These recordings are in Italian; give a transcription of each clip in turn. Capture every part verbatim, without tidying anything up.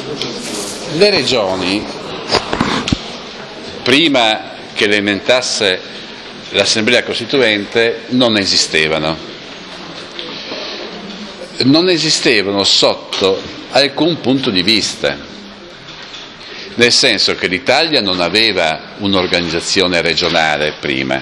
Le regioni, prima che elementasse l'Assemblea Costituente, non esistevano. Non esistevano sotto alcun punto di vista, nel senso che l'Italia non aveva un'organizzazione regionale prima.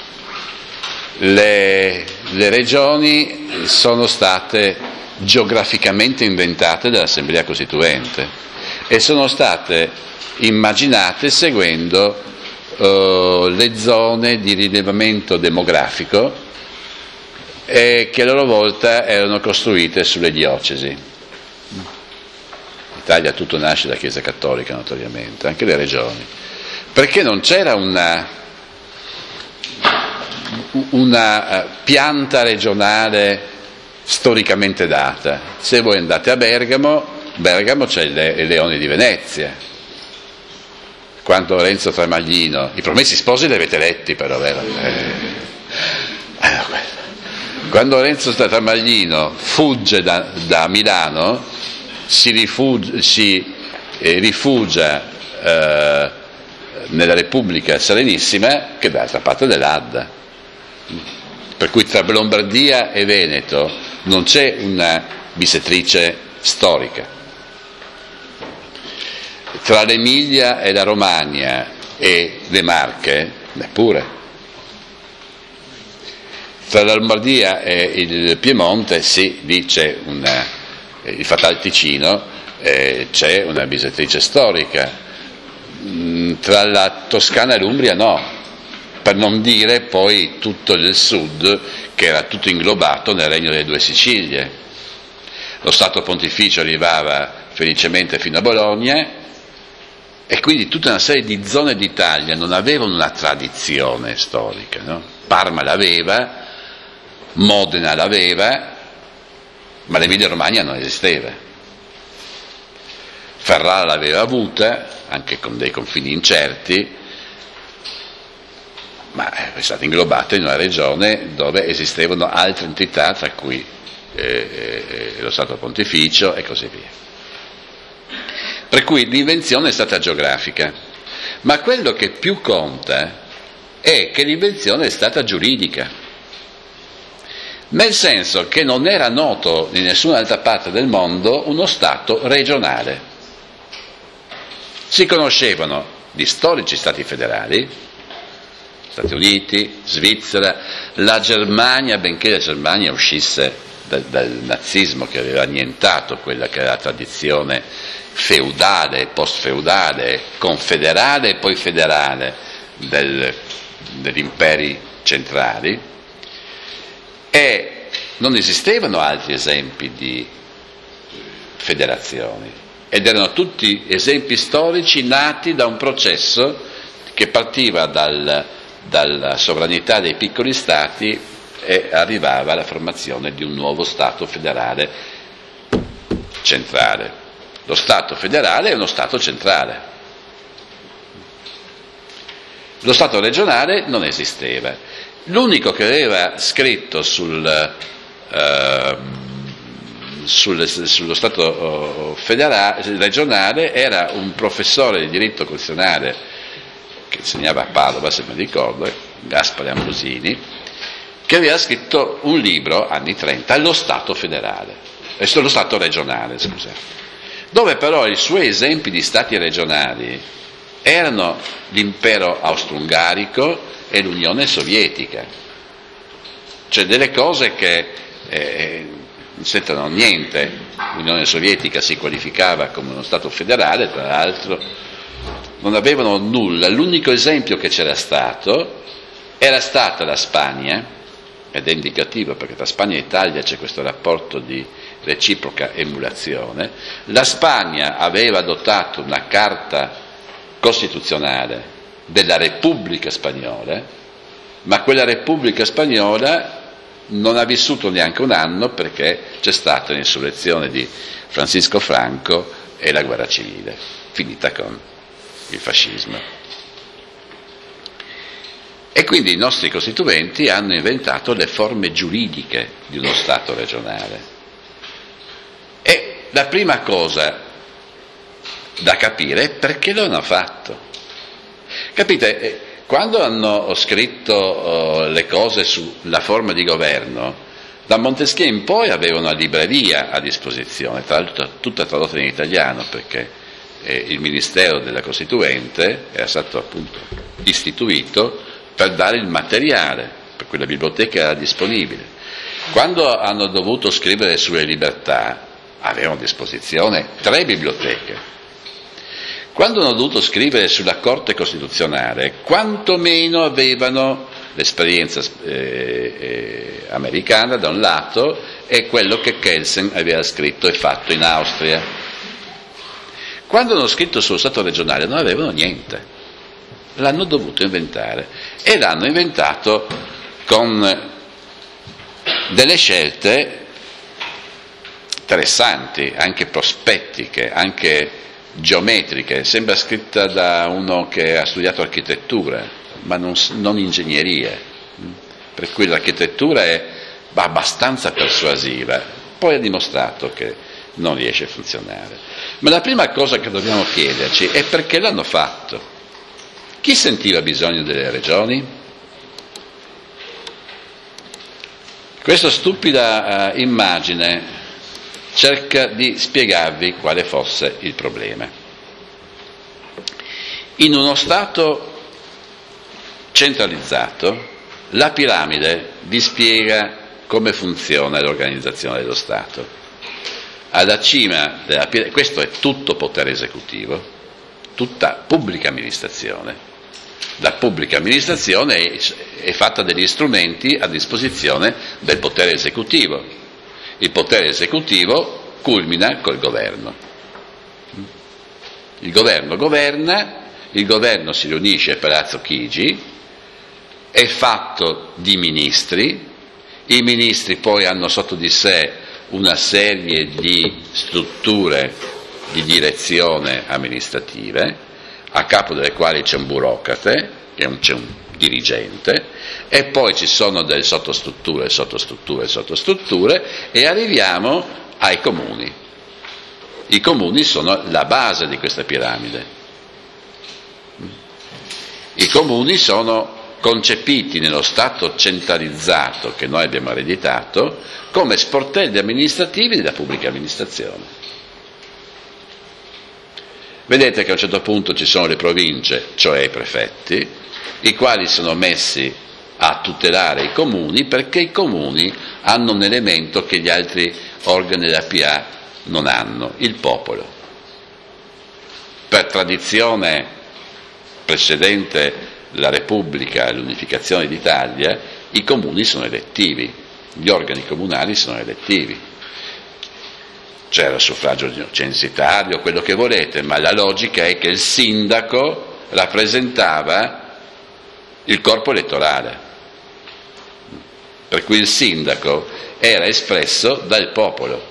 Le, le regioni sono state geograficamente inventate dall'Assemblea Costituente e sono state immaginate seguendo uh, le zone di rilevamento demografico e che a loro volta erano costruite sulle diocesi. L'Italia tutto nasce da Chiesa Cattolica, notoriamente, anche le regioni, perché non c'era una, una pianta regionale storicamente data. Se voi andate a Bergamo, Bergamo c'è il Leone di Venezia. Quando Renzo Tramaglino, i Promessi Sposi li avete letti però, vero? Eh, quando Renzo Tramaglino fugge da, da Milano, si rifugia, si, eh, rifugia eh, nella Repubblica Serenissima, che d'altra parte dell'Adda. Per cui tra Lombardia e Veneto non c'è una bissettrice storica. Tra l'Emilia e la Romagna e le Marche, neppure. Tra la Lombardia e il Piemonte, sì, lì c'è una, il Fatal Ticino, eh, c'è una bissettrice storica. Tra la Toscana e l'Umbria no, per non dire poi tutto il sud, che era tutto inglobato nel Regno delle Due Sicilie. Lo Stato Pontificio arrivava felicemente fino a Bologna e quindi tutta una serie di zone d'Italia non avevano una tradizione storica, no? Parma l'aveva, Modena l'aveva, ma l'Emilia Romagna non esisteva. Ferrara l'aveva avuta, anche con dei confini incerti, ma è stata inglobata in una regione dove esistevano altre entità, tra cui eh, lo Stato Pontificio e così via. Per cui l'invenzione è stata geografica, ma quello che più conta è che l'invenzione è stata giuridica, nel senso che non era noto in nessun'altra parte del mondo uno Stato regionale. Si conoscevano gli storici Stati federali, Stati Uniti, Svizzera, la Germania, benché la Germania uscisse dal, dal nazismo che aveva annientato quella che era la tradizione feudale, post-feudale, confederale e poi federale del, degli imperi centrali, e non esistevano altri esempi di federazioni, ed erano tutti esempi storici nati da un processo che partiva dal, dalla sovranità dei piccoli stati e arrivava alla formazione di un nuovo Stato federale centrale. Lo Stato federale è uno Stato centrale. Lo Stato regionale non esisteva. L'unico che aveva scritto sul, eh, sul, sullo Stato federale, regionale era un professore di diritto costituzionale che insegnava a Padova, se mi ricordo, Gaspare Ambrosini, che aveva scritto un libro, anni trenta, Lo Stato federale, eh, lo Stato regionale, scusate, dove però i suoi esempi di stati regionali erano l'impero austro-ungarico e l'Unione Sovietica, cioè delle cose che eh, non c'entrano niente. L'Unione Sovietica si qualificava come uno Stato federale, tra l'altro non avevano nulla. L'unico esempio che c'era stato era stata la Spagna, ed è indicativo perché tra Spagna e Italia c'è questo rapporto di reciproca emulazione. La Spagna aveva adottato una carta costituzionale della Repubblica Spagnola, ma quella Repubblica Spagnola non ha vissuto neanche un anno perché c'è stata l'insurrezione di Francisco Franco e la guerra civile, finita con il fascismo. E quindi i nostri costituenti hanno inventato le forme giuridiche di uno Stato regionale. E la prima cosa da capire perché lo hanno fatto. Capite? Quando hanno scritto uh, le cose sulla forma di governo, da Montesquieu in poi avevano una libreria a disposizione, tra l'altro tutta tradotta in italiano, perché eh, il Ministero della Costituente era stato appunto istituito per dare il materiale, per cui la biblioteca era disponibile. Quando hanno dovuto scrivere sulle libertà, avevano a disposizione tre biblioteche. Quando hanno dovuto scrivere sulla Corte Costituzionale, quantomeno avevano l'esperienza eh, eh, americana da un lato e quello che Kelsen aveva scritto e fatto in Austria. Quando hanno scritto sullo Stato regionale non avevano niente, l'hanno dovuto inventare e l'hanno inventato con delle scelte interessanti, anche prospettiche, anche geometriche. Sembra scritta da uno che ha studiato architettura, ma non, non ingegneria, per cui l'architettura è abbastanza persuasiva, poi ha dimostrato che non riesce a funzionare. Ma la prima cosa che dobbiamo chiederci è perché l'hanno fatto. Chi sentiva bisogno delle regioni? Questa stupida uh, immagine cerca di spiegarvi quale fosse il problema. In uno Stato centralizzato, la piramide vi spiega come funziona l'organizzazione dello Stato. Alla cima della piramide, questo è tutto potere esecutivo, tutta pubblica amministrazione. La pubblica amministrazione è, è fatta degli strumenti a disposizione del potere esecutivo. Il potere esecutivo culmina col governo. Il governo governa, il governo si riunisce a Palazzo Chigi, è fatto di ministri, i ministri poi hanno sotto di sé una serie di strutture di direzione amministrative, a capo delle quali c'è un burocrate, che c'è un dirigente, e poi ci sono delle sottostrutture, sottostrutture, sottostrutture, e arriviamo ai comuni. I comuni sono la base di questa piramide. I comuni sono concepiti nello Stato centralizzato che noi abbiamo ereditato come sportelli amministrativi della pubblica amministrazione. Vedete che a un certo punto ci sono le province, cioè i prefetti, i quali sono messi a tutelare i comuni perché i comuni hanno un elemento che gli altri organi della P A non hanno, il popolo. Per tradizione precedente la Repubblica e l'unificazione d'Italia, i comuni sono elettivi, gli organi comunali sono elettivi. C'era il suffragio censitario, quello che volete, ma la logica è che il sindaco rappresentava il corpo elettorale, per cui il sindaco era espresso dal popolo.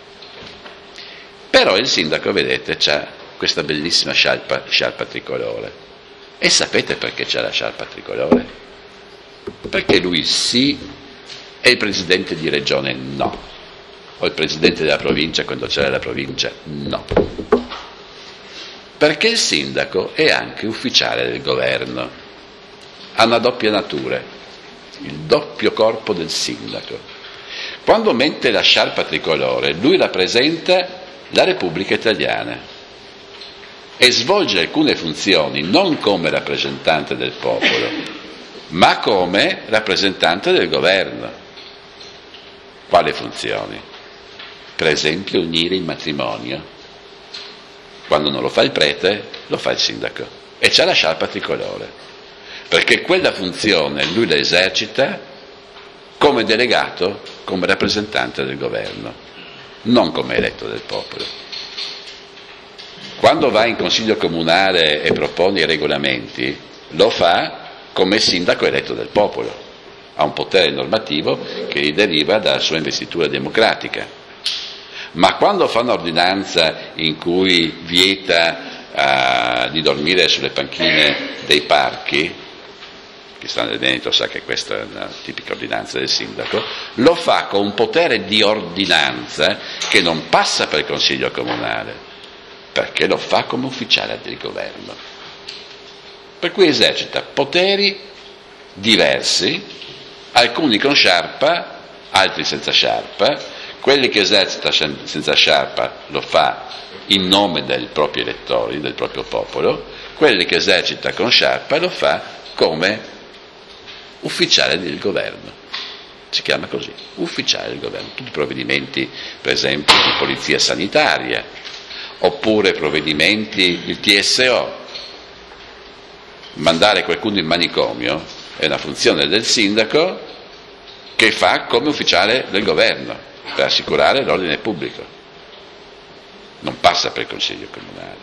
Però il sindaco, vedete, ha questa bellissima sciarpa, sciarpa tricolore. E sapete perché c'è la sciarpa tricolore? Perché lui sì e il presidente di regione no. O il presidente della provincia, quando c'era la provincia, no. Perché il sindaco è anche ufficiale del governo, ha una doppia natura, il doppio corpo del sindaco. Quando mette la sciarpa tricolore, lui rappresenta la Repubblica Italiana e svolge alcune funzioni non come rappresentante del popolo, ma come rappresentante del governo. Quali funzioni? Per esempio unire il matrimonio. Quando non lo fa il prete, lo fa il sindaco. E c'ha la sciarpa tricolore. Perché quella funzione lui la esercita come delegato, come rappresentante del governo, non come eletto del popolo. Quando va in consiglio comunale e propone i regolamenti, lo fa come sindaco eletto del popolo. Ha un potere normativo che gli deriva dalla sua investitura democratica. Ma quando fa un'ordinanza in cui vieta uh, di dormire sulle panchine dei parchi, chi sta nel Veneto sa che questa è una tipica ordinanza del sindaco, lo fa con un potere di ordinanza che non passa per il consiglio comunale, Perché lo fa come ufficiale del governo, per cui esercita poteri diversi, alcuni con sciarpa, altri senza sciarpa. Quelli che esercita senza sciarpa lo fa in nome dei propri elettori, del proprio popolo, quelli che esercita con sciarpa lo fa come ufficiale del governo, si chiama così, ufficiale del governo. Tutti i provvedimenti, per esempio, di polizia sanitaria, oppure provvedimenti del T S O, mandare qualcuno in manicomio è una funzione del sindaco che fa come ufficiale del governo per assicurare l'ordine pubblico, non passa per il Consiglio Comunale.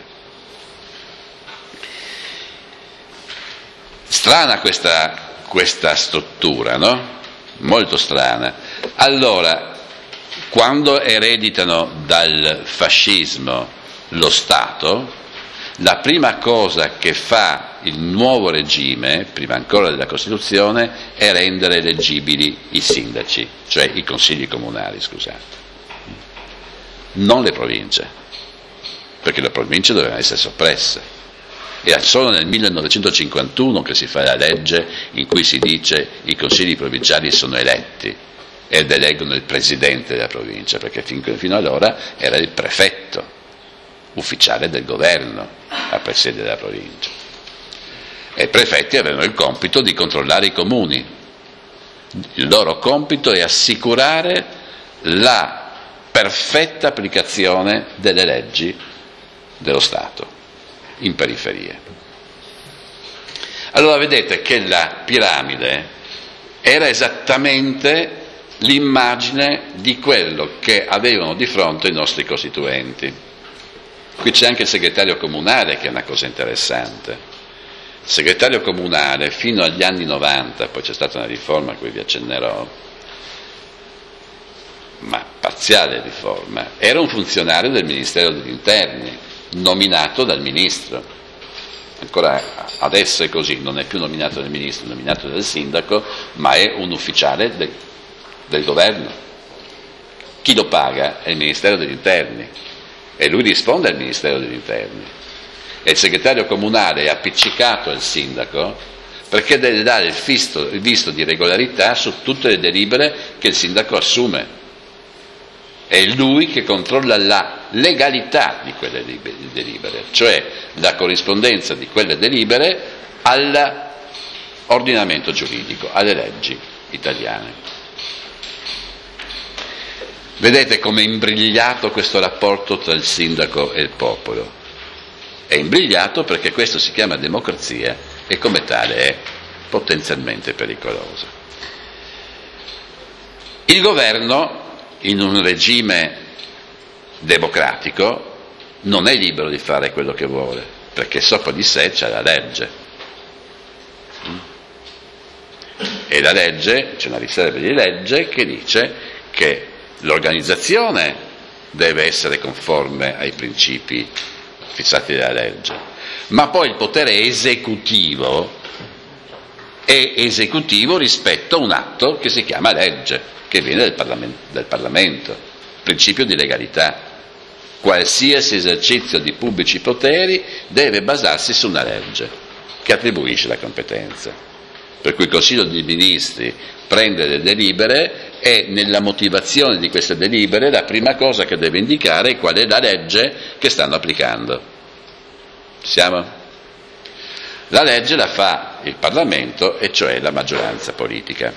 Strana questa, questa struttura, no? Molto strana. Allora, quando ereditano dal fascismo lo Stato, la prima cosa che fa il nuovo regime, prima ancora della Costituzione, è rendere eleggibili i sindaci, cioè i consigli comunali, scusate, non le province, perché le province dovevano essere soppresse. È solo nel millenovecentocinquantuno che si fa la legge in cui si dice i consigli provinciali sono eletti ed eleggono il presidente della provincia, perché fino ad allora era il prefetto, ufficiale del governo, a presiedere la provincia. E i prefetti avevano il compito di controllare i comuni. Il loro compito è assicurare la perfetta applicazione delle leggi dello Stato in periferia. Allora vedete che la piramide era esattamente l'immagine di quello che avevano di fronte i nostri costituenti. Qui c'è anche il segretario comunale, che è una cosa interessante. Il segretario comunale fino agli anni novanta, poi c'è stata una riforma a cui vi accennerò, ma parziale riforma, era un funzionario del Ministero degli Interni, nominato dal ministro. Ancora adesso è così, non è più nominato dal ministro, è nominato dal sindaco, ma è un ufficiale del, del governo. Chi lo paga è il Ministero degli Interni e lui risponde al Ministero degli Interni. E il segretario comunale è appiccicato al sindaco perché deve dare il visto, il visto di regolarità su tutte le delibere che il sindaco assume. È lui che controlla la legalità di quelle delibere, cioè la corrispondenza di quelle delibere all'ordinamento giuridico, alle leggi italiane. Vedete come è imbrigliato questo rapporto tra il sindaco e il popolo. È imbrigliato perché questo si chiama democrazia e come tale è potenzialmente pericoloso. Il governo, in un regime democratico, non è libero di fare quello che vuole, perché sopra di sé c'è la legge. E la legge, c'è una riserva di legge che dice che l'organizzazione deve essere conforme ai principi fissati dalla legge, ma poi il potere esecutivo è esecutivo rispetto a un atto che si chiama legge, che viene dal Parlamento, dal Parlamento, principio di legalità. Qualsiasi esercizio di pubblici poteri deve basarsi su una legge che attribuisce la competenza. Per cui il Consiglio dei Ministri prende le delibere e nella motivazione di queste delibere la prima cosa che deve indicare è qual è la legge che stanno applicando. Siamo? La legge la fa il Parlamento, e cioè la maggioranza politica.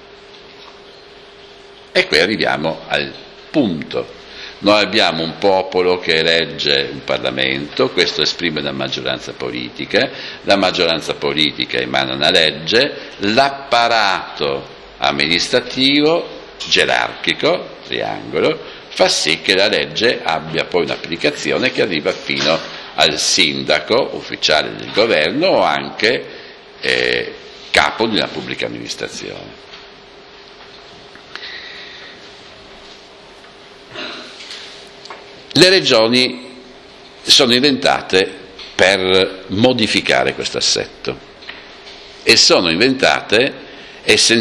E qui arriviamo al punto. Noi abbiamo un popolo che elegge un Parlamento, questo esprime una maggioranza politica, la maggioranza politica emana una legge, l'apparato amministrativo, gerarchico, triangolo, fa sì che la legge abbia poi un'applicazione che arriva fino al sindaco, ufficiale del governo o anche eh, capo di una pubblica amministrazione. Le regioni sono inventate per modificare questo assetto e sono inventate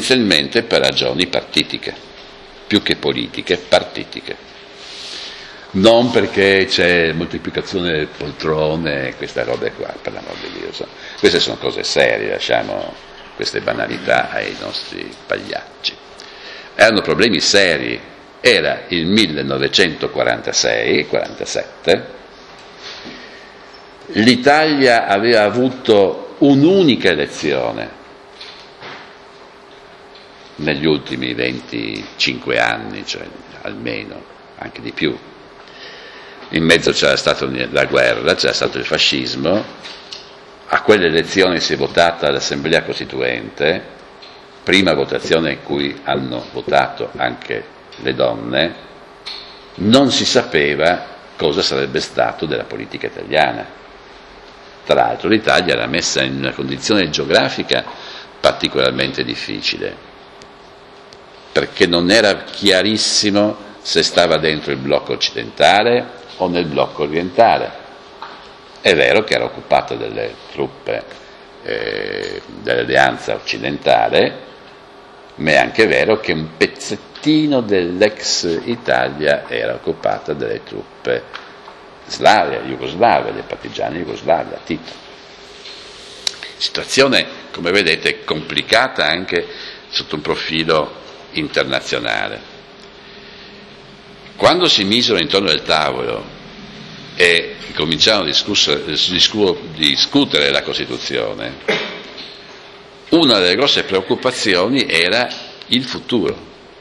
essenzialmente per ragioni partitiche, più che politiche, partitiche. non perché c'è moltiplicazione delle poltrone, queste robe qua, per l'amor di Dio. Queste sono cose serie, lasciamo queste banalità ai nostri pagliacci. Erano problemi seri, era il millenovecentoquarantasei quarantasette, l'Italia aveva avuto un'unica elezione negli ultimi venticinque anni, cioè almeno, anche di più. In mezzo c'era stata la guerra, c'era stato il fascismo, a quelle elezioni si è votata l'Assemblea Costituente, prima votazione in cui hanno votato anche le donne, non si sapeva cosa sarebbe stato della politica italiana. Tra l'altro l'Italia era messa in una condizione geografica particolarmente difficile, perché non era chiarissimo se stava dentro il blocco occidentale o nel blocco orientale. È vero che era occupata dalle truppe eh, dell'alleanza occidentale, ma è anche vero che un pezzettino dell'ex Italia era occupata dalle truppe slave, jugoslave, dei partigiani jugoslavi, da Tito. Situazione, come vedete, complicata anche sotto un profilo internazionale. Quando si misero intorno al tavolo e cominciarono a discutere la Costituzione, una delle grosse preoccupazioni era il futuro.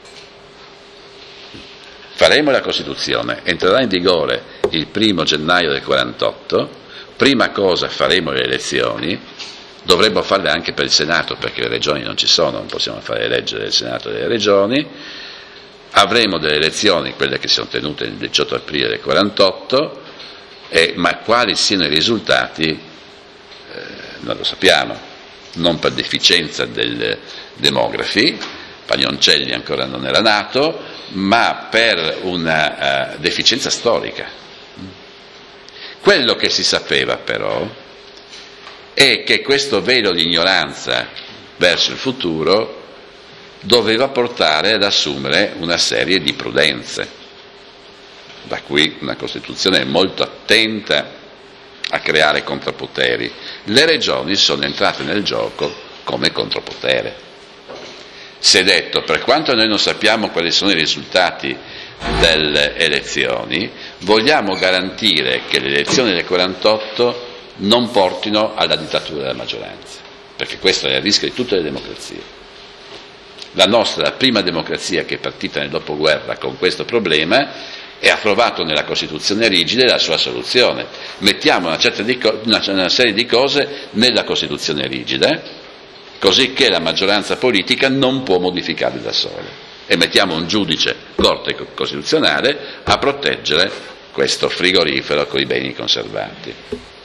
Faremo la Costituzione, entrerà in vigore il primo gennaio del quarantotto, prima cosa faremo le elezioni, dovremmo farle anche per il Senato perché le regioni non ci sono, non possiamo fare eleggere il Senato delle regioni, avremo delle elezioni, quelle che si sono tenute il diciotto aprile del quarantotto, eh, ma quali siano i risultati eh, non lo sappiamo, non per deficienza dei demografi, Pagnoncelli ancora non era nato, ma per una uh, deficienza storica. Quello che si sapeva però è che questo velo di ignoranza verso il futuro doveva portare ad assumere una serie di prudenze, da cui una Costituzione molto attenta a creare contrappoteri. Le regioni sono entrate nel gioco come contropotere. Si è detto, per quanto noi non sappiamo quali sono i risultati delle elezioni, vogliamo garantire che le elezioni del quarantotto non portino alla dittatura della maggioranza, perché questo è il rischio di tutte le democrazie. La nostra, la prima democrazia che è partita nel dopoguerra con questo problema, e ha trovato nella Costituzione rigida la sua soluzione. Mettiamo una, certa di co- una, una serie di cose nella Costituzione rigida, così che la maggioranza politica non può modificarle da sola, e mettiamo un giudice, Corte Costituzionale, a proteggere questo frigorifero con i beni conservati.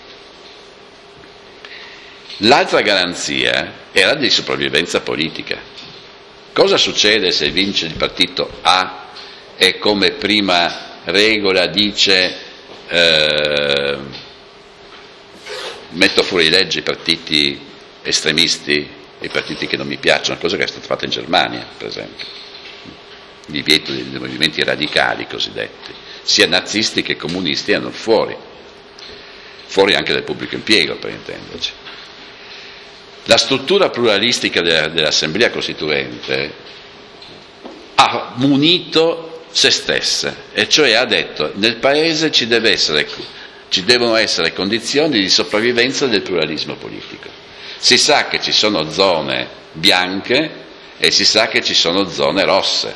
L'altra garanzia era di sopravvivenza politica. Cosa succede se vince il partito A e come prima regola dice eh, metto fuori legge i partiti estremisti, i partiti che non mi piacciono, cosa che è stata fatta in Germania, per esempio, il divieto dei movimenti radicali cosiddetti, sia nazisti che comunisti andano fuori, fuori anche dal pubblico impiego, per intenderci. La struttura pluralistica dell'Assemblea Costituente ha munito se stessa, e cioè ha detto nel Paese ci, deve essere, ci devono essere condizioni di sopravvivenza del pluralismo politico. Si sa che ci sono zone bianche e si sa che ci sono zone rosse.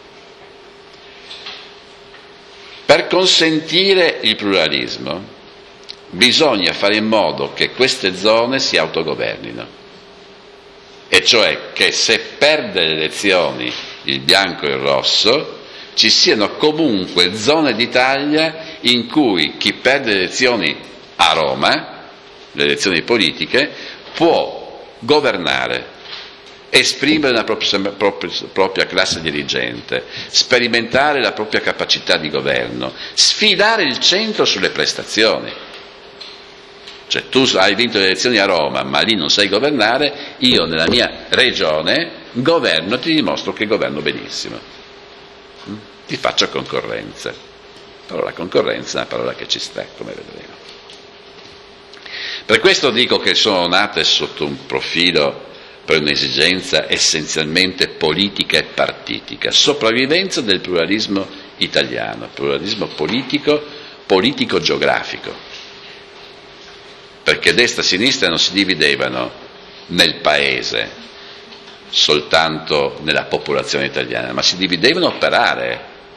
Per consentire il pluralismo bisogna fare in modo che queste zone si autogovernino, e cioè che se perde le elezioni il bianco e il rosso, ci siano comunque zone d'Italia in cui chi perde le elezioni a Roma, le elezioni politiche, può governare, esprimere la propria, propria, propria classe dirigente, sperimentare la propria capacità di governo, sfidare il centro sulle prestazioni. Cioè tu hai vinto le elezioni a Roma, ma lì non sai governare, io nella mia regione governo, ti dimostro che governo benissimo, ti faccio concorrenza. parola concorrenza è una parola che ci sta, come vedremo. Per questo dico che sono nate sotto un profilo, per un'esigenza essenzialmente politica e partitica, sopravvivenza del pluralismo italiano, pluralismo politico, politico-geografico, perché destra e sinistra non si dividevano nel paese, soltanto nella popolazione italiana, ma si dividevano per aree,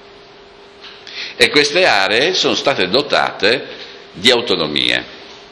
e queste aree sono state dotate di autonomie.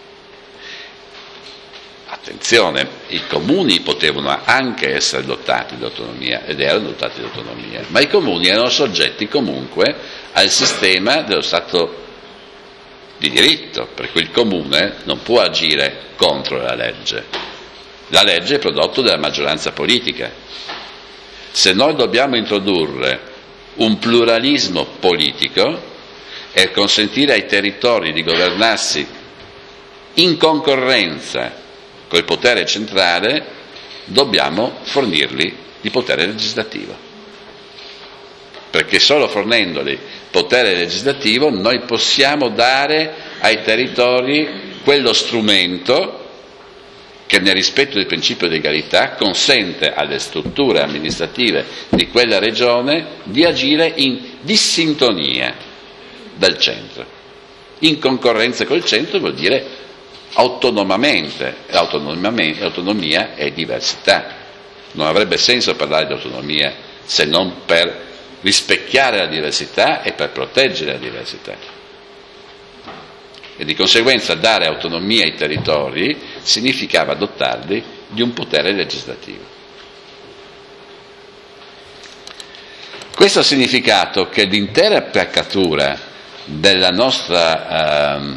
Attenzione, i comuni potevano anche essere dotati di autonomia, ed erano dotati di autonomia, ma i comuni erano soggetti comunque al sistema dello Stato di diritto, per cui il comune non può agire contro la legge. La legge è prodotto dalla maggioranza politica. Se noi dobbiamo introdurre un pluralismo politico e consentire ai territori di governarsi in concorrenza col potere centrale, dobbiamo fornirli di potere legislativo, perché solo fornendoli potere legislativo noi possiamo dare ai territori quello strumento che, nel rispetto del principio di egalità, consente alle strutture amministrative di quella regione di agire in dissintonia dal centro. In concorrenza col centro vuol dire autonomamente, autonomia è diversità. Non avrebbe senso parlare di autonomia se non per rispecchiare la diversità e per proteggere la diversità. E di conseguenza dare autonomia ai territori significava dotarli di un potere legislativo. Questo ha significato che l'intera appliccatura della nostra ehm,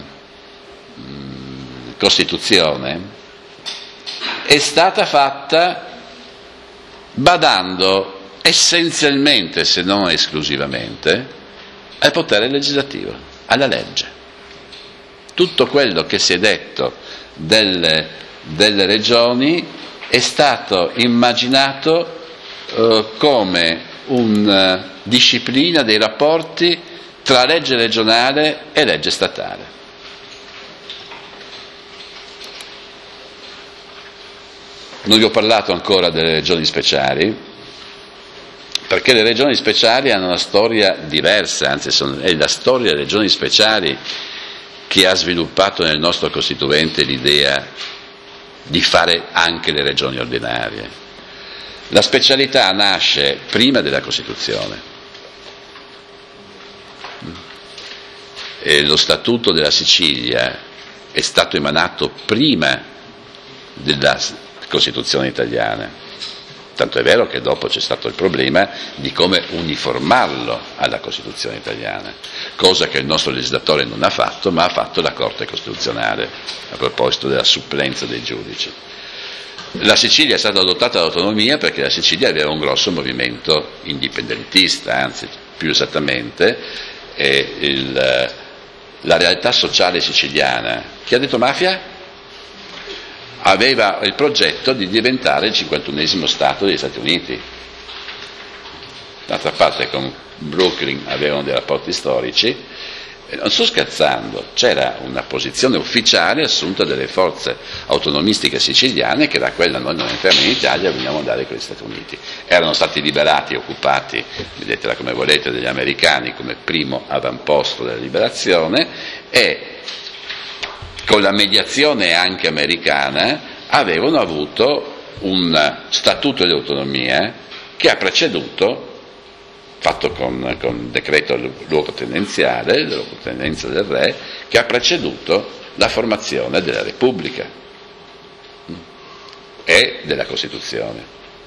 Costituzione è stata fatta badando essenzialmente, se non esclusivamente, al potere legislativo, alla legge. Tutto quello che si è detto delle, delle regioni è stato immaginato eh, come una disciplina dei rapporti tra legge regionale e legge statale. Non vi ho parlato ancora delle regioni speciali, perché le regioni speciali hanno una storia diversa, anzi sono, è la storia delle regioni speciali che ha sviluppato nel nostro Costituente l'idea di fare anche le regioni ordinarie. La specialità nasce prima della Costituzione. E lo Statuto della Sicilia è stato emanato prima della Costituzione italiana, tanto è vero che dopo c'è stato il problema di come uniformarlo alla Costituzione italiana, cosa che il nostro legislatore non ha fatto, ma ha fatto la Corte Costituzionale a proposito della supplenza dei giudici. La Sicilia è stata dotata dall'autonomia perché la Sicilia aveva un grosso movimento indipendentista, anzi più esattamente è il, la realtà sociale siciliana. Chi ha detto mafia? Aveva il progetto di diventare il cinquantunesimo Stato degli Stati Uniti. D'altra parte con Brooklyn avevano dei rapporti storici, e non sto scherzando, c'era una posizione ufficiale assunta dalle forze autonomistiche siciliane che da quella noi non entriamo in Italia, vogliamo andare con gli Stati Uniti. Erano stati liberati e occupati, vedetela come volete, dagli americani come primo avamposto della liberazione, e con la mediazione anche americana avevano avuto un statuto di autonomia che ha preceduto, fatto con, con decreto luogotenenziale, luogotenenza del re, che ha preceduto la formazione della Repubblica e della Costituzione.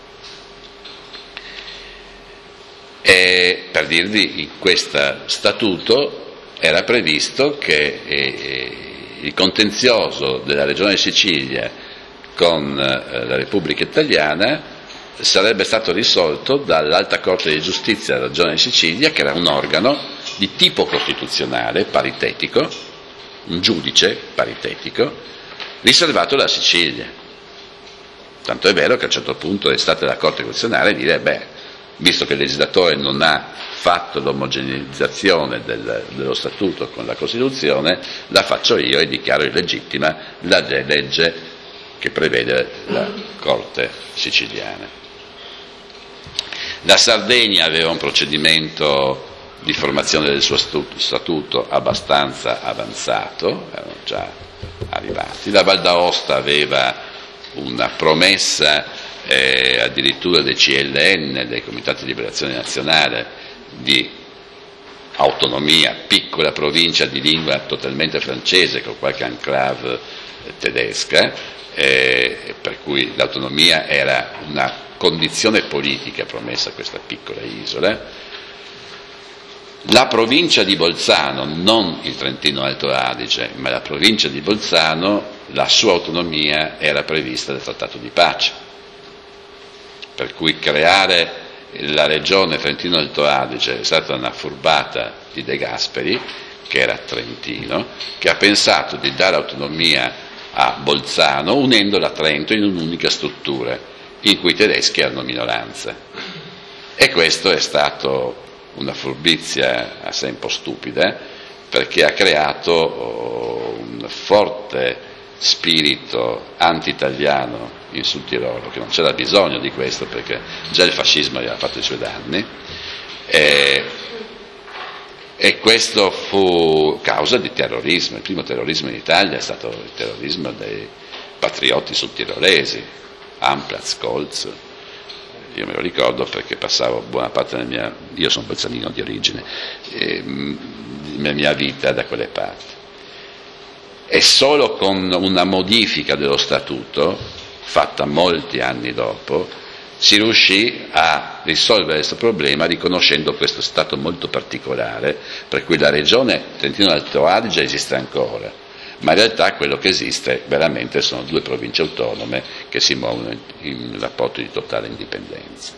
E per dirvi, in questo statuto era previsto che eh, il contenzioso della Regione Sicilia con la Repubblica Italiana sarebbe stato risolto dall'Alta Corte di Giustizia della Regione Sicilia, che era un organo di tipo costituzionale, paritetico, un giudice paritetico, riservato alla Sicilia. Tanto è vero che a un certo punto è stata la Corte Costituzionale a dire, beh, visto che il legislatore non ha fatto l'omogeneizzazione del, dello Statuto con la Costituzione, la faccio io e dichiaro illegittima la legge che prevede la Corte siciliana. La Sardegna aveva un procedimento di formazione del suo statuto abbastanza avanzato, erano già arrivati. La Val d'Aosta aveva una promessa eh, addirittura dei C L N, dei Comitati di Liberazione Nazionale, di autonomia, piccola provincia di lingua totalmente francese con qualche enclave tedesca, eh, per cui l'autonomia era una condizione politica promessa a questa piccola isola. La provincia di Bolzano, non il Trentino Alto Adige, ma la provincia di Bolzano, la sua autonomia era prevista dal Trattato di pace, per cui creare la regione Trentino Alto Adige è stata una furbata di De Gasperi, che era trentino, che ha pensato di dare autonomia a Bolzano unendola a Trento in un'unica struttura, in cui i tedeschi erano minoranza. E questo è stato una furbizia assai un po' stupida, perché ha creato un forte spirito anti-italiano in Sud Tirolo, che non c'era bisogno di questo perché già il fascismo aveva fatto i suoi danni, e, e questo fu causa di terrorismo. Il primo terrorismo in Italia è stato il terrorismo dei patrioti sudtirolesi, Amplatz, Kolz. Io me lo ricordo perché passavo buona parte della mia, io sono bolzanino di origine, eh, la mia vita da quelle parti. E solo con una modifica dello statuto, fatta molti anni dopo, si riuscì a risolvere questo problema riconoscendo questo stato molto particolare, per cui la regione Trentino Alto Adige esiste ancora, ma in realtà quello che esiste veramente sono due province autonome che si muovono in rapporto di totale indipendenza.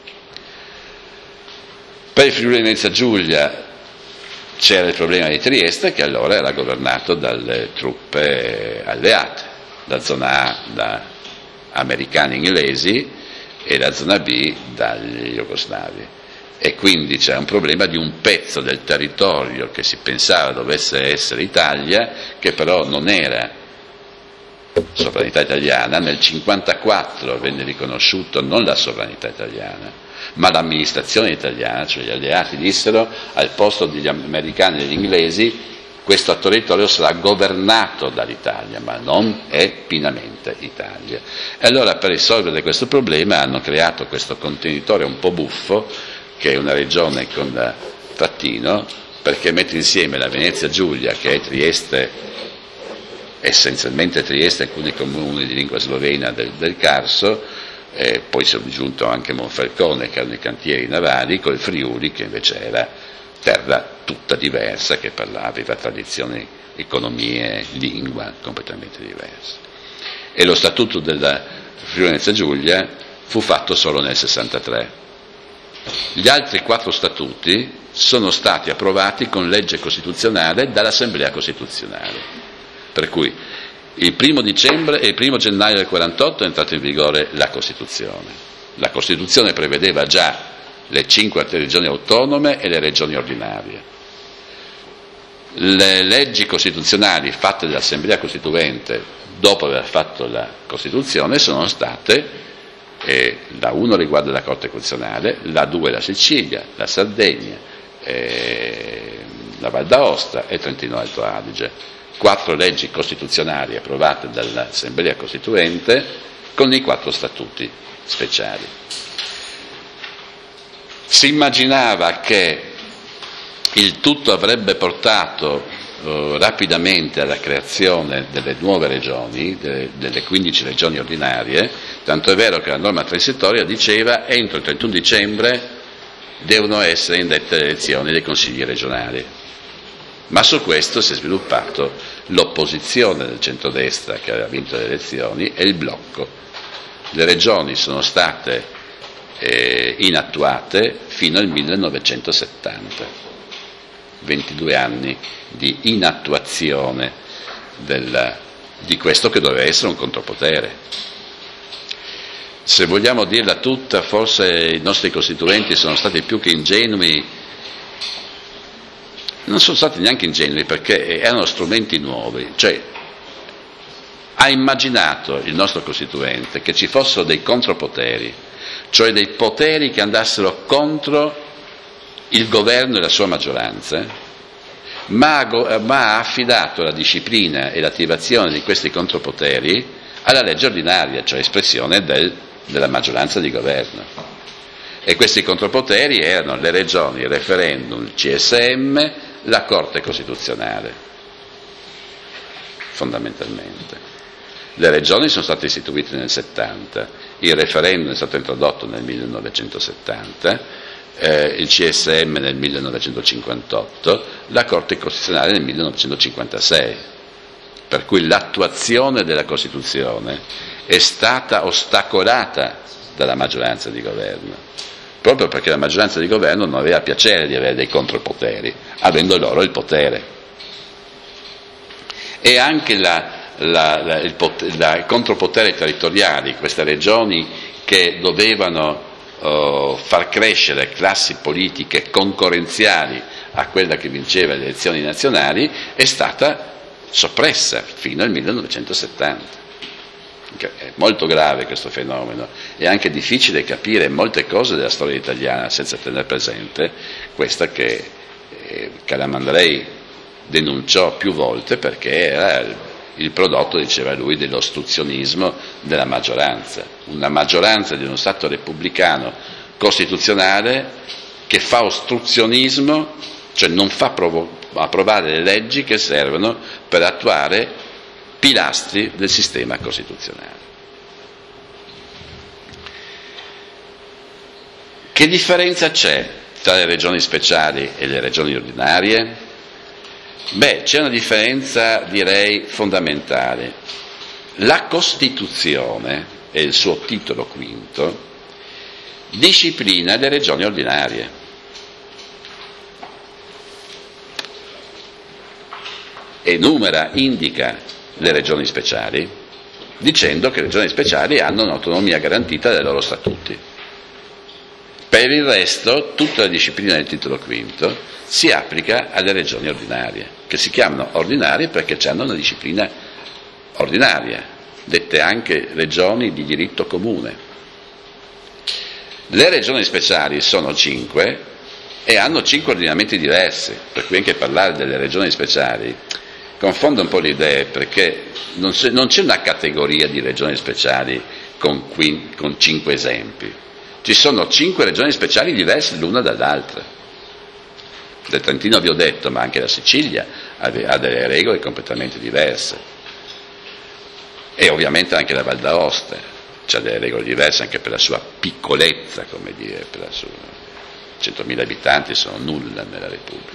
Per il Friuli Venezia Giulia c'era il problema di Trieste, che allora era governato dalle truppe alleate, la zona A da americani e inglesi e la zona B dagli jugoslavi, e quindi c'è un problema di un pezzo del territorio che si pensava dovesse essere Italia, che però non era sovranità italiana. Nel cinquantaquattro venne riconosciuto non la sovranità italiana ma l'amministrazione italiana, cioè gli alleati dissero al posto degli americani e degli inglesi questo territorio sarà governato dall'Italia, ma non è pienamente Italia. E allora per risolvere questo problema hanno creato questo contenitore un po' buffo, che è una regione con la trattino, perché mette insieme la Venezia Giulia, che è Trieste, essenzialmente Trieste, alcuni comuni di lingua slovena del, del Carso, e poi si è aggiunto anche Monfalcone, che erano i cantieri navali, col Friuli, che invece era terra tutta diversa, che parlava, aveva tradizioni, economie, lingua completamente diverse. E lo statuto della Friuli Venezia Giulia fu fatto solo nel sessantatré. Gli altri quattro statuti sono stati approvati con legge costituzionale dall'Assemblea Costituzionale, per cui il primo dicembre e il primo gennaio del quarantotto è entrata in vigore la Costituzione. La Costituzione prevedeva già le cinque regioni autonome e le regioni ordinarie. Le leggi costituzionali fatte dall'Assemblea Costituente dopo aver fatto la Costituzione sono state, eh, la uno riguarda la Corte Costituzionale, la due la Sicilia, la Sardegna, eh, la Val d'Aosta e Trentino Alto Adige. Quattro leggi costituzionali approvate dall'Assemblea Costituente con i quattro statuti speciali. Si immaginava che il tutto avrebbe portato eh, rapidamente alla creazione delle nuove regioni, delle, delle quindici regioni ordinarie, tanto è vero che la norma transitoria diceva che entro il trentuno dicembre devono essere indette le elezioni dei consigli regionali. Ma su questo si è sviluppato l'opposizione del centrodestra, che aveva vinto le elezioni, e il blocco. Le regioni sono state eh, inattuate fino al millenovecentosettanta, ventidue anni di inattuazione del, di questo che doveva essere un contropotere. se vogliamo dirla tutta, forse i nostri costituenti sono stati più che ingenui, non sono stati neanche ingenui perché erano strumenti nuovi, cioè ha immaginato il nostro costituente che ci fossero dei contropoteri, cioè dei poteri che andassero contro il governo e la sua maggioranza, ma, ma ha affidato la disciplina e l'attivazione di questi contropoteri alla legge ordinaria, cioè espressione del, della maggioranza di governo. E questi contropoteri erano le regioni, il referendum, il C S M, la Corte Costituzionale, fondamentalmente. Le regioni sono state istituite nel settanta, il referendum è stato introdotto nel millenovecentosettanta, eh, il C S M nel millenovecentocinquantotto, la Corte Costituzionale nel millenovecentocinquantasei, per cui l'attuazione della Costituzione è stata ostacolata dalla maggioranza di governo, proprio perché la maggioranza di governo non aveva piacere di avere dei contropoteri, avendo loro il potere. E anche la La, la, il, pot- la, il contropotere territoriali, queste regioni che dovevano uh, far crescere classi politiche concorrenziali a quella che vinceva le elezioni nazionali, è stata soppressa fino al millenovecentosettanta. È molto grave questo fenomeno, è anche difficile capire molte cose della storia italiana senza tenere presente questa che eh, Calamandrei denunciò più volte, perché era il il prodotto, diceva lui, dell'ostruzionismo della maggioranza, una maggioranza di uno Stato repubblicano costituzionale che fa ostruzionismo, cioè non fa provo- approvare le leggi che servono per attuare pilastri del sistema costituzionale. Che differenza c'è tra le regioni speciali e le regioni ordinarie? Beh, c'è una differenza, direi, fondamentale. La Costituzione, e il suo titolo quinto, disciplina le regioni ordinarie. Enumera, indica le regioni speciali, dicendo che le regioni speciali hanno un'autonomia garantita dai loro statuti. Per il resto, tutta la disciplina del titolo quinto si applica alle regioni ordinarie, che si chiamano ordinarie perché hanno una disciplina ordinaria, dette anche regioni di diritto comune. Le regioni speciali sono cinque e hanno cinque ordinamenti diversi, per cui anche parlare delle regioni speciali confonde un po' le idee, perché non c'è, non c'è una categoria di regioni speciali con, quin, con cinque esempi. Ci sono cinque regioni speciali diverse l'una dall'altra. Del Trentino vi ho detto, ma anche la Sicilia ha delle regole completamente diverse. E ovviamente anche la Val d'Aosta ha delle regole diverse anche per la sua piccolezza, come dire, per la sua centomila abitanti sono nulla nella Repubblica.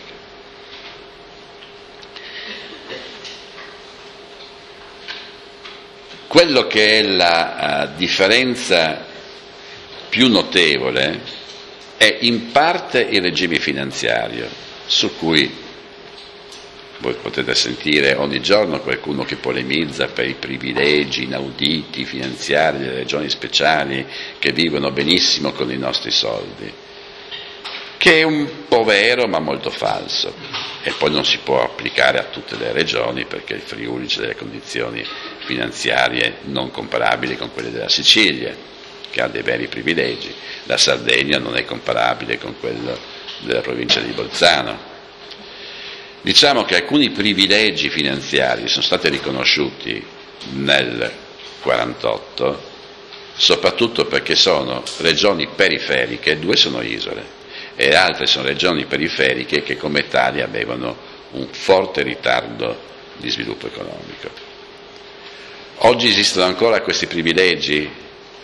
Quello che è la uh, differenza più notevole è in parte il regime finanziario, su cui voi potete sentire ogni giorno qualcuno che polemizza per i privilegi inauditi finanziari delle regioni speciali che vivono benissimo con i nostri soldi, che è un po' vero ma molto falso, e poi non si può applicare a tutte le regioni perché il Friuli ha delle condizioni finanziarie non comparabili con quelle della Sicilia, che ha dei veri privilegi. La Sardegna non è comparabile con quello della provincia di Bolzano. Diciamo che alcuni privilegi finanziari sono stati riconosciuti nel quarantotto, soprattutto perché sono regioni periferiche, due sono isole, e altre sono regioni periferiche che come tali avevano un forte ritardo di sviluppo economico. Oggi esistono ancora questi privilegi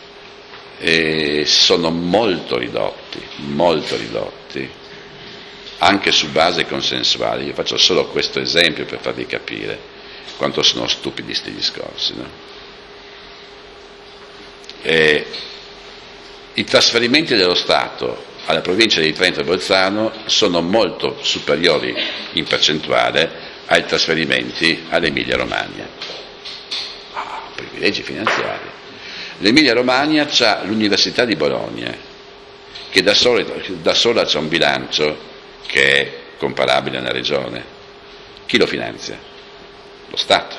e sono molto ridotti, molto ridotti, anche su base consensuale. Io faccio solo questo esempio per farvi capire quanto sono stupidi questi discorsi, no? E i trasferimenti dello Stato alla provincia di Trento e Bolzano sono molto superiori in percentuale ai trasferimenti all'Emilia Romagna. Ah, privilegi finanziari. L'Emilia Romagna ha l'Università di Bologna, che da sola, da sola c'ha un bilancio che è comparabile a una regione. Chi lo finanzia? Lo Stato.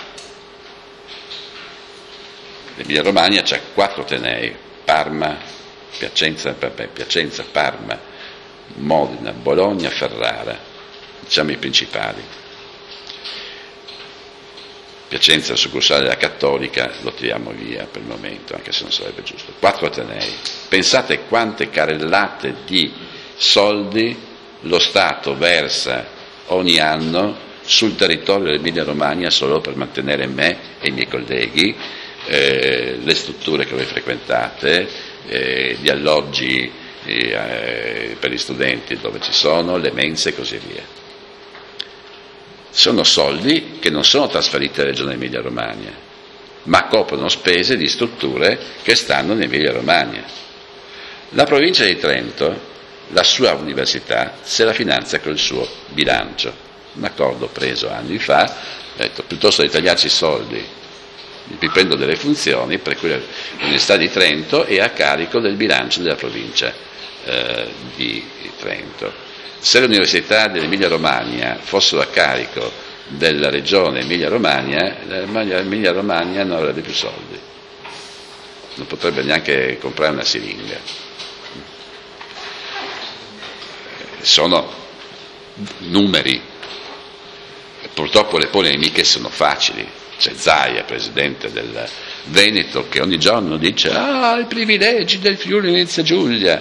L'Emilia Romagna ha quattro atenei: Parma, Piacenza, Piacenza, Parma, Modena, Bologna, Ferrara, diciamo i principali. Piacenza, la succursale della Cattolica, lo tiriamo via per il momento, anche se non sarebbe giusto. Quattro atenei. Pensate quante carrellate di soldi lo Stato versa ogni anno sul territorio dell'Emilia Romagna solo per mantenere me e i miei colleghi, eh, le strutture che voi frequentate, eh, gli alloggi eh, per gli studenti dove ci sono, le mense e così via. Sono soldi che non sono trasferiti alla Regione Emilia Romagna, ma coprono spese di strutture che stanno in Emilia Romagna. La provincia di Trento, la sua università, se la finanzia col suo bilancio. Un accordo preso anni fa, ha detto piuttosto di tagliarci i soldi, vi prendo delle funzioni, per cui l'Università di Trento è a carico del bilancio della provincia eh, di Trento. Se le università dell'Emilia Romagna fossero a carico della regione Emilia Romagna, l'Emilia Romagna non avrebbe più soldi, non potrebbe neanche comprare una siringa. Sono numeri, purtroppo le polemiche sono facili. C'è Zaia, presidente del Veneto, che ogni giorno dice ah, i privilegi del Friuli Venezia Giulia.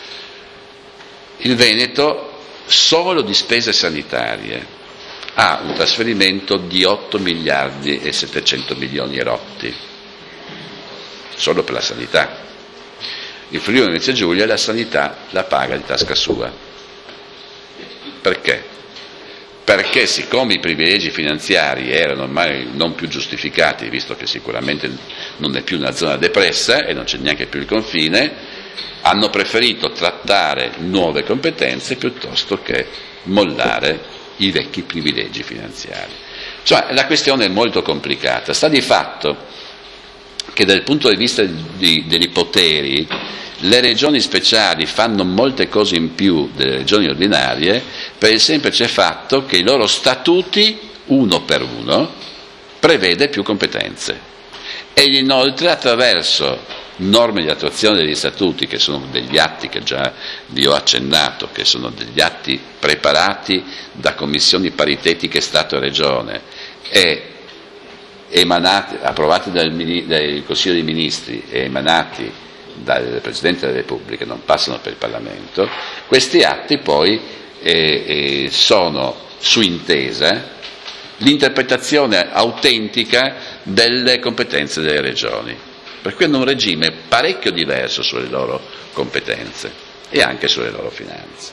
Il Veneto solo di spese sanitarie ha un trasferimento di otto miliardi e settecento milioni erotti, solo per la sanità. Il Friuli Venezia Giulia la sanità la paga di tasca sua. Perché? Perché siccome i privilegi finanziari erano ormai non più giustificati, visto che sicuramente non è più una zona depressa e non c'è neanche più il confine, hanno preferito trattare nuove competenze piuttosto che mollare i vecchi privilegi finanziari. Cioè, la questione è molto complicata. Sta di fatto che dal punto di vista di, dei poteri le regioni speciali fanno molte cose in più delle regioni ordinarie per il semplice fatto che i loro statuti, uno per uno, prevede più competenze. E inoltre attraverso norme di attuazione degli statuti, che sono degli atti che già vi ho accennato, che sono degli atti preparati da commissioni paritetiche Stato e Regione e emanati, approvati dal, dal Consiglio dei Ministri e emanati dal Presidente della Repubblica, non passano per il Parlamento, questi atti poi eh, eh, sono su intesa l'interpretazione autentica delle competenze delle regioni. Per cui hanno un regime parecchio diverso sulle loro competenze e anche sulle loro finanze.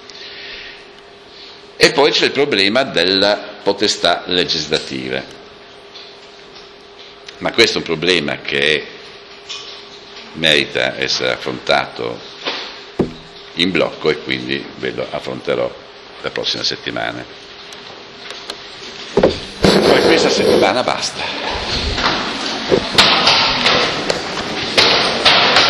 E poi c'è il problema della potestà legislativa. Ma questo è un problema che merita essere affrontato in blocco e quindi ve lo affronterò la prossima settimana. Per questa settimana basta.